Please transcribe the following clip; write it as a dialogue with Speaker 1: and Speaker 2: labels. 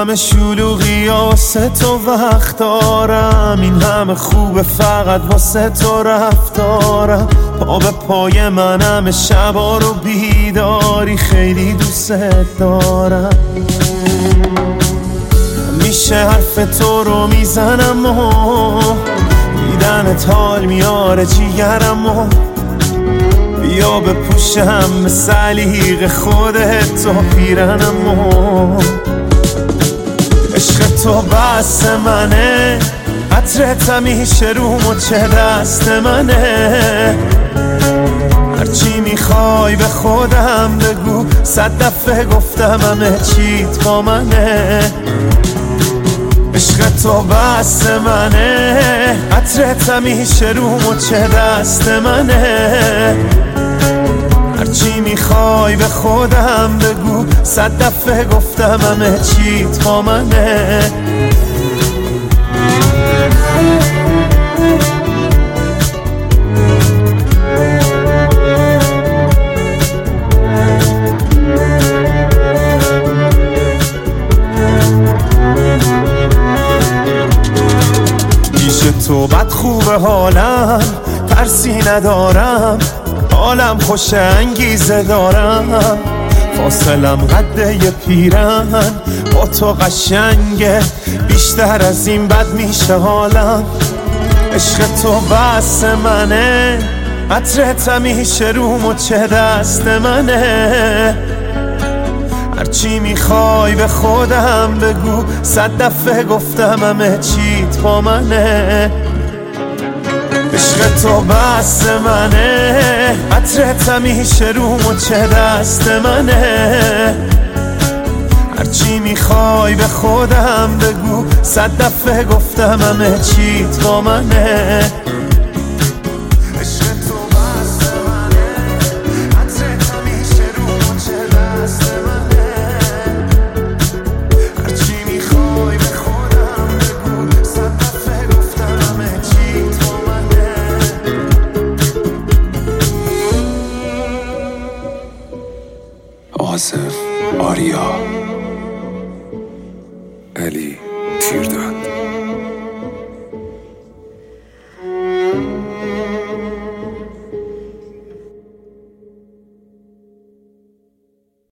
Speaker 1: همه شلوغی واسه تو وقت دارم، این همه خوبه فقط واسه تو رفتارم. پا به پای منم شبا رو بیداری، خیلی دوست دارم. میشه حرف تو رو میزنم و دیدنت حال میاره جیگرم و بیا بپوشم سلیق خودت و پیرنم و عشق تو بس منه، عطرت همیشه رو مچ دست منه. هرچی میخوای به خودم بگو، 100 دفعه گفتم همه چیت با منه. عشق تو بس منه، عطرت همیشه رو مچ دست منه. هرچی میخوای به خودم بگو، 100 دفعه گفتم همه چیت با منه. تو بد خوبه حالم، ترسی ندارم، حالم خوش انگیزه دارم. فاصلم قده ی پیرن، با تو قشنگه، بیشتر از این بد میشه حالم. عشق تو بس منه، عطرت همیشه رو مچ دست منه. هرچی میخوای به خودم بگو، 100 دفعه گفتم همه چیت با منه. عشق تو بس منه، عطرت همیشه رو مچ دست منه. هرچی میخوای به خودم بگو، 100 دفعه گفتم همه چیت با منه.
Speaker 2: آصف آریا علی تیرداد